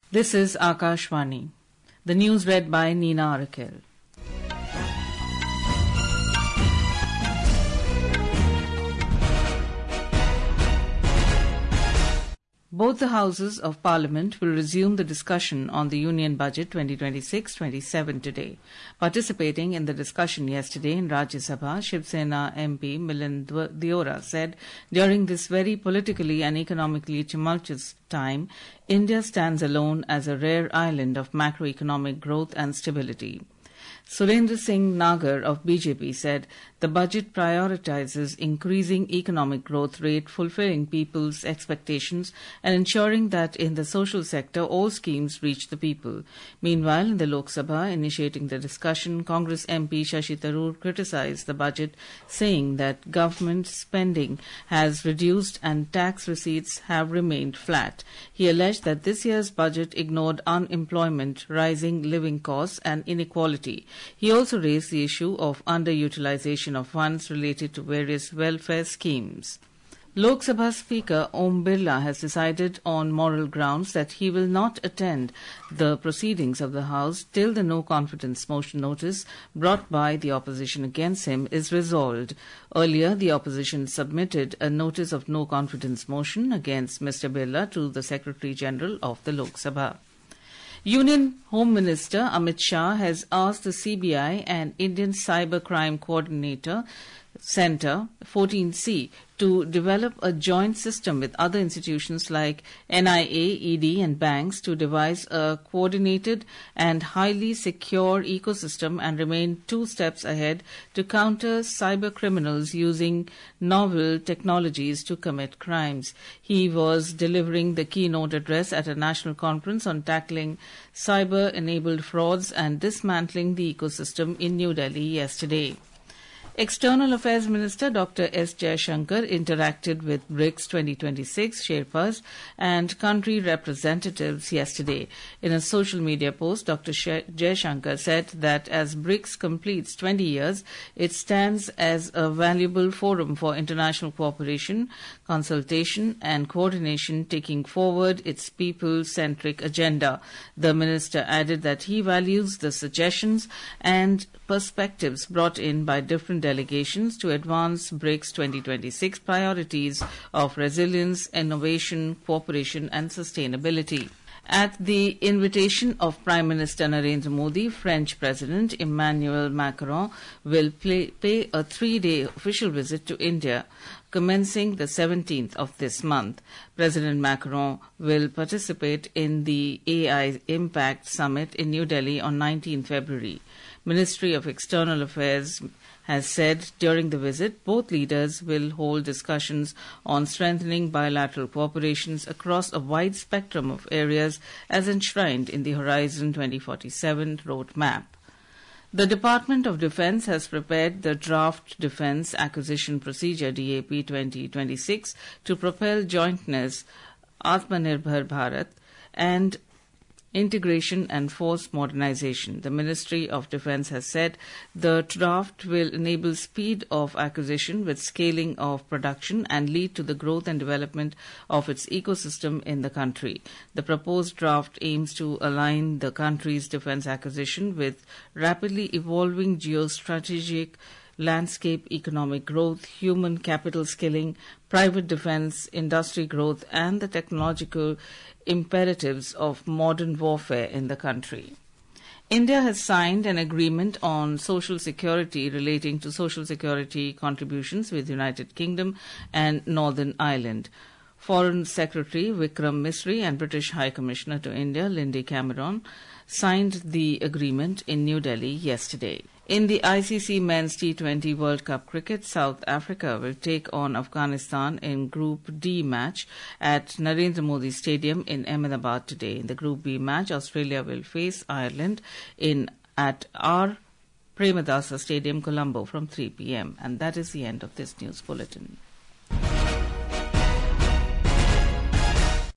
This is Akashvani. The news read by Nina Arakel. Both the Houses of Parliament will resume the discussion on the Union Budget 2026-27 today. Participating in the discussion yesterday in Rajya Sabha, Shiv Sena MP Milind Deora said, during this very politically and economically tumultuous time, India stands alone as a rare island of macroeconomic growth and stability. Surendra Singh Nagar of BJP said the budget prioritizes increasing economic growth rate, fulfilling people's expectations and ensuring that in the social sector all schemes reach the people. Meanwhile, in the Lok Sabha, initiating the discussion, Congress MP Shashi Tharoor criticized the budget, saying that government spending has reduced and tax receipts have remained flat. He alleged that this year's budget ignored unemployment, rising living costs and inequality. He also raised the issue of underutilization of funds related to various welfare schemes. Lok Sabha Speaker Om Birla has decided on moral grounds that he will not attend the proceedings of the House till the no-confidence motion notice brought by the opposition against him is resolved. Earlier, the opposition submitted a notice of no-confidence motion against Mr. Birla to the Secretary General of the Lok Sabha. Union Home Minister Amit Shah has asked the CBI and Indian Cyber Crime Coordinator Centre 14C to develop a joint system with other institutions like NIA, ED and banks to devise a coordinated and highly secure ecosystem and remain 2 steps ahead to counter cyber criminals using novel technologies to commit crimes. He was delivering the keynote address at a national conference on tackling cyber-enabled frauds and dismantling the ecosystem in New Delhi yesterday. External Affairs Minister Dr. S. Jaishankar interacted with BRICS 2026 Sherpas and country representatives yesterday. In a social media post, Dr. Jaishankar said that as BRICS completes 20 years, it stands as a valuable forum for international cooperation, consultation and coordination, taking forward its people-centric agenda. The minister added that he values the suggestions and perspectives brought in by different delegations to advance BRICS 2026 priorities of resilience, innovation, cooperation and sustainability. At the invitation of Prime Minister Narendra Modi, French President Emmanuel Macron will pay a 3-day official visit to India, commencing the 17th of this month. President Macron will participate in the AI Impact Summit in New Delhi on 19 February. Ministry of External Affairs has said during the visit, both leaders will hold discussions on strengthening bilateral cooperations across a wide spectrum of areas as enshrined in the Horizon 2047 roadmap. The Department of Defence has prepared the Draft Defence Acquisition Procedure DAP 2026 to propel jointness, Atmanirbhar Bharat, and integration and force modernization. The Ministry of Defence has said the draft will enable speed of acquisition with scaling of production and lead to the growth and development of its ecosystem in the country. The proposed draft aims to align the country's defence acquisition with rapidly evolving geostrategic landscape, economic growth, human capital skilling, private defence, industry growth and the technological imperatives of modern warfare in the country. India has signed an agreement on social security relating to social security contributions with United Kingdom and Northern Ireland. Foreign Secretary Vikram Misri and British High Commissioner to India Lindy Cameron signed the agreement in New Delhi yesterday. In the ICC Men's T20 World Cup Cricket, South Africa will take on Afghanistan in Group D match at Narendra Modi Stadium in Ahmedabad today. In the Group B match, Australia will face Ireland at R. Premadasa Stadium, Colombo from 3 p.m. And that is the end of this news bulletin.